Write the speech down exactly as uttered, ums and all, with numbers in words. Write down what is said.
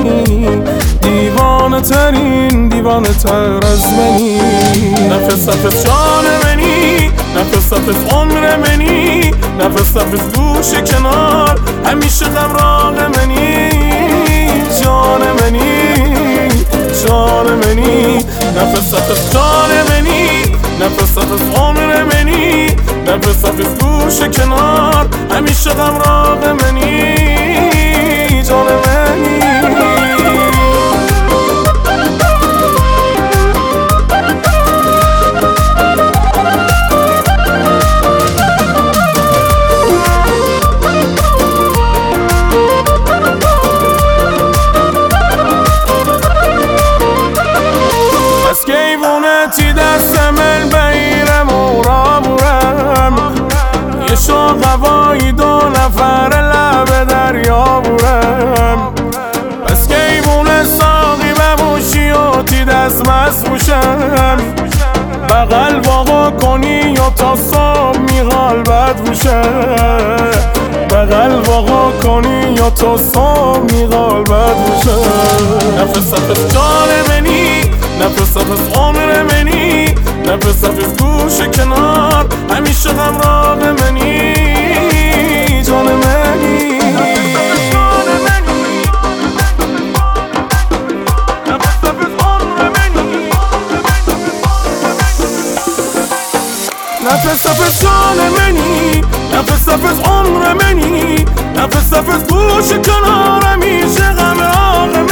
دیوانه ترین دیوانه تر از منی. نفس نفس جان منی، نفس نفس عمر منی، نفس نفس گوش کنار همیشه غمراق منی. جان منی جان منی، نفس نفس جان منی، نفس نفس عمر منی، نفس نفس گوش کنار همیشه غمراق منی. جان منی از کیوونتی دستم البیرم و را بورم، یه شوق هوایی دو نفر لب دریا بورم. از کیوون ساقی بموشی و تی دست مست بوشم، بغل واقع کنی یا تا صبح میغال بد بوشم، بغل واقع کنی یا تا صبح میغال بد بوشم. نفس نفس جان منی، نفس نفس عمر منی، نفس نفس گوش کنار همیشه غمراق منی. جان منی نفس نفس جان منی، نفس نفس عمر منی، نفس نفس گوش کنار همیشه غمراق منی.